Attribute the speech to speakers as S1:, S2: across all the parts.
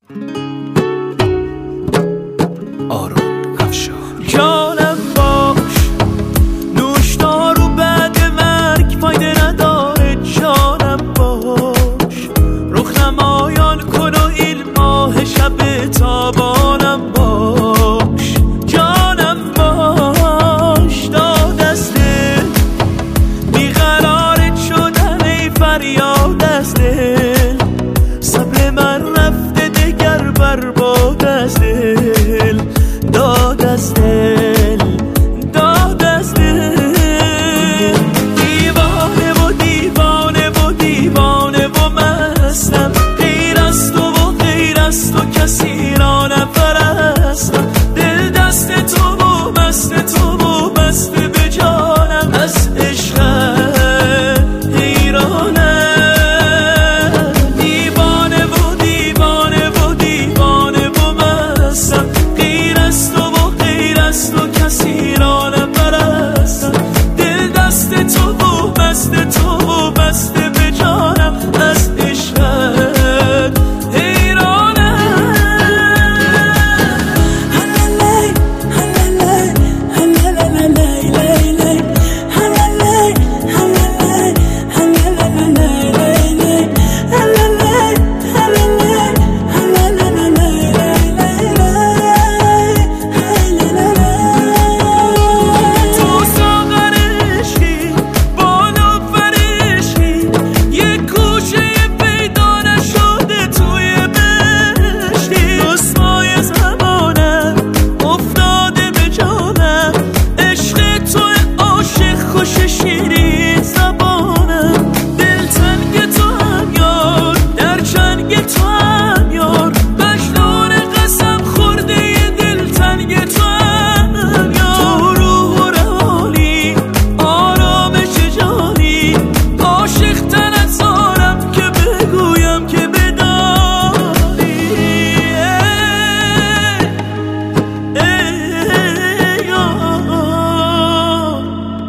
S1: آرون افشار.
S2: جانم باش، نوشدار و بعد مرگ فایده نداره. جانم باش، رخ نمایان کن و این ماه شب تابانم باش. جانم باش، داد از دل بیقرارت شدن ای فریاد از دل. صبر من رفته دگر برباد از دل. داد از دل، داد از دل. دیوانه و دیوانه و دیوانه و مستم. غیر از تو و غیر از تو کسی را نپرستم. دل دست تو و مست تو و مست به جانم. از عشقت حیرانم. دیوانه و دیوانه و دیوانه و مستم. غیر از تو و غیر از تو کسی را نپرستم. دل دست تو و مست تو و مست به جانم. از عشقت حیرانم. تو ساغر عشقی، بالا فرشکی، یه گوشه پیدا نشده توی بهشتی. رسوای زمانم افتاده به جانم. عشق تو عاشق خوش شیرین زبانم. دل تنگ تو هم یار، در چنگ تو هم یار. مجنون قسم خورده ی دل تنگ تو هم یار. تو روح و روانی، آرامش جانی. عاشق تنت زارم که بگویم که بدانی. ای یار.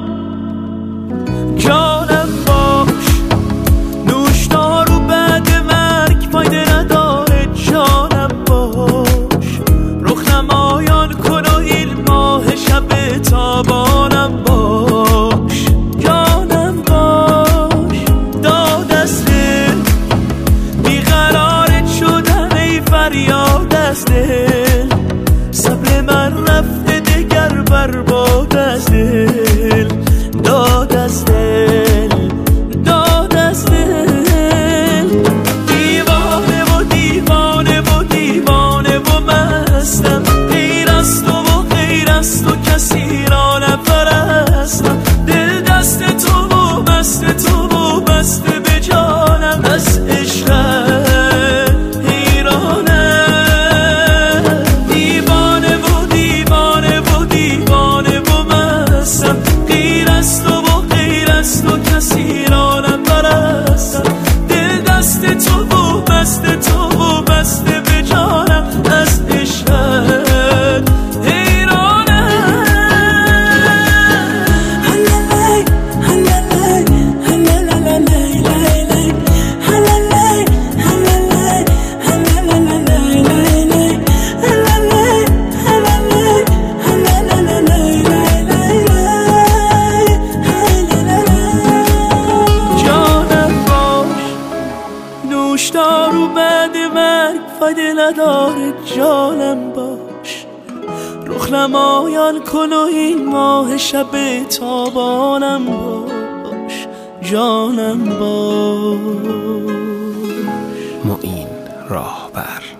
S2: جانم باش، نوشدار و بعد مرگ فایده نداره. جانم باش، رخ نمایان کن و این ماه شب تابانم باش. جانم باش، داد از دل بیقرارت شدن ای فریاد از دل. صبر من رفته دگر برباد از دل. داد از دل، داد از دل. دیوانه و دیوانه و دیوانه و مستم. غیر از تو و غیر از تو کسی را نپرستم. دل دست تو و مست تو و مست به جانم. از عشقت حیرانم. دیوانه و دیوانه و دیوانه و مستم. غیر از تو و غیر از تو کسی را نپرستم. دل دست تو و مست تو و مست به جانم. از عشقت حیرانم. جانم باش، نوشدار و بعد مرگ فایده نداره. جانم باش، رخ نمایان کن و این ماه شب تابانم باش. جانم باش.
S1: معین راهبر.